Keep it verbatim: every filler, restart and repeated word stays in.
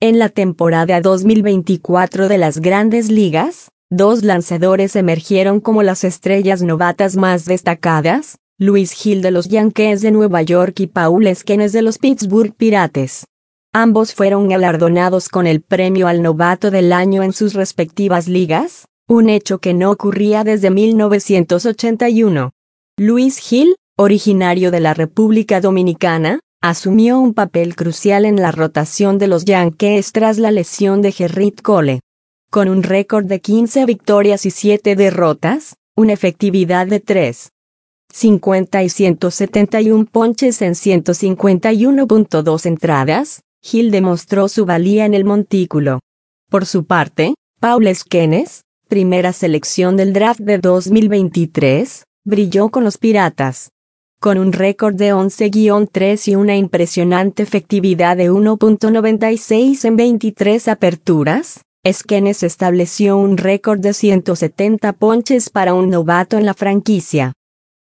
En la temporada dos mil veinticuatro de las Grandes Ligas, dos lanzadores emergieron como las estrellas novatas más destacadas, Luis Gil de los Yankees de Nueva York y Paul Skenes de los Pittsburgh Pirates. Ambos fueron galardonados con el premio al novato del año en sus respectivas ligas, un hecho que no ocurría desde mil novecientos ochenta y uno. Luis Gil, originario de la República Dominicana, asumió un papel crucial en la rotación de los Yankees tras la lesión de Gerrit Cole. Con un récord de quince victorias y siete derrotas, una efectividad de tres punto cincuenta y ciento setenta y uno ponches en ciento cincuenta y uno punto dos entradas, Gil demostró su valía en el montículo. Por su parte, Paul Skenes, primera selección del draft de dos mil veintitrés, brilló con los Piratas. Con un récord de once a tres y una impresionante efectividad de uno punto noventa y seis en veintitrés aperturas, Skenes estableció un récord de ciento setenta ponches para un novato en la franquicia.